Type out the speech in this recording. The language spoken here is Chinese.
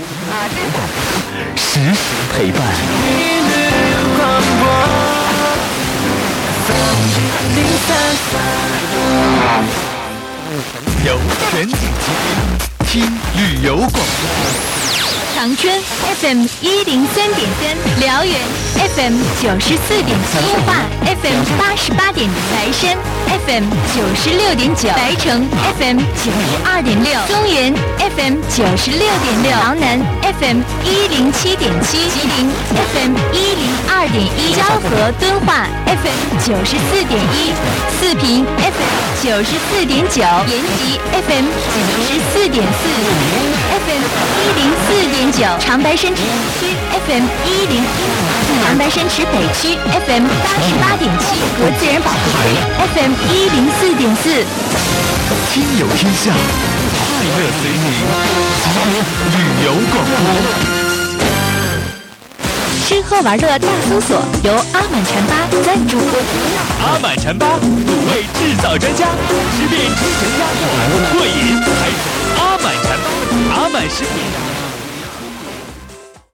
时时陪伴。由全景倾听旅游广播。 长春 FM 103.3，辽源 FM 94.7，通化 FM 88.0，莱山 FM 96.9，白城 FM 92.6，中原 FM 96.6，辽南 FM 107.7，吉林 FM 102.1，蛟河敦化 FM 94.1，四平 FM 94.9，延吉 FM 94.4，FM 104.9，长白山区 FM 101，长白山池北区 FM 88.7，和自然保护区 FM 104.4。 听游天下，快乐随您，旅游广播。 吃喝玩乐大搜索由阿满禅吧赞助播出。 阿满禅吧卤味制造专家，吃遍七成鸭肉，过瘾还是阿满禅吧。阿满食品